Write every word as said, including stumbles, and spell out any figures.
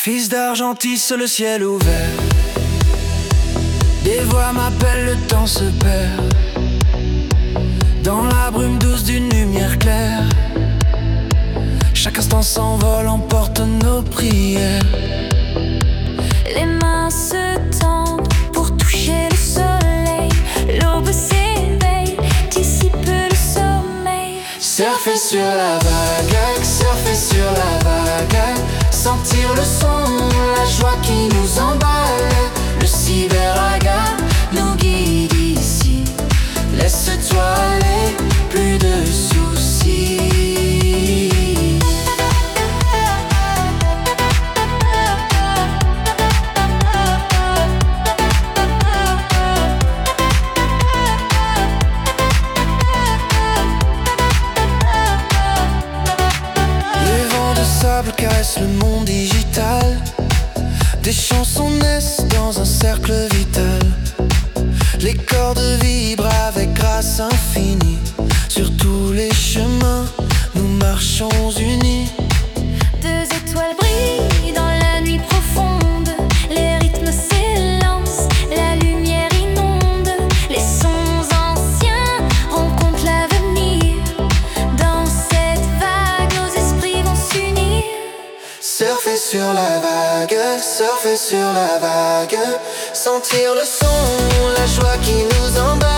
Fils d'Argentis, le ciel ouvert, des voix m'appellent, le temps se perd dans la brume douce d'une lumière claire. Chaque instant s'envole, emporte nos prières. Les mains se tendent pour toucher le soleil. L'aube s'éveille, dissipe le sommeil. Surfer sur la vague, surfer sur la vague, sentir le son, la joie qui nous emballe. Le cyberraga nous guide ici. Laisse-toi aller, plus de soucis. Les vents de sable caressent le monde digital. Des chansons naissent dans un cercle vital. Les cordes vibrent avec grâce infinie. Sur tous les chemins, nous marchons unis. Deux étoiles brillent dans la nuit profonde. Les rythmes s'élancent, la lumière inonde. Les sons anciens rencontrent l'avenir. Dans cette vague, nos esprits vont s'unir. Surfer sur la vague, surfer sur la vague, sentir le son, la joie qui nous emballe.